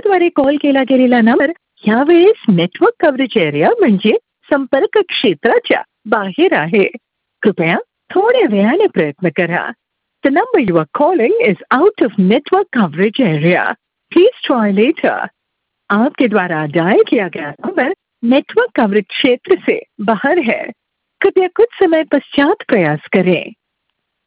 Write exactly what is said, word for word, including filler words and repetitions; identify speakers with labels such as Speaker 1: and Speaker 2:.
Speaker 1: तुमच्याद्वारे call केला गेलेला number यावेळेस नेटवर्क कव्हरेज एरिया म्हणजे संपर्क क्षेत्राच्या बाहेर आहे. कृपया थोड्या वेळाने प्रयत्न करा. The number you are calling is out of network coverage area. Please try later. आपके द्वारा डायल किया गया नंबर नेटवर्क कवरेज क्षेत्र से बाहर है. कृपया कुछ समय पश्चात प्रयास करें.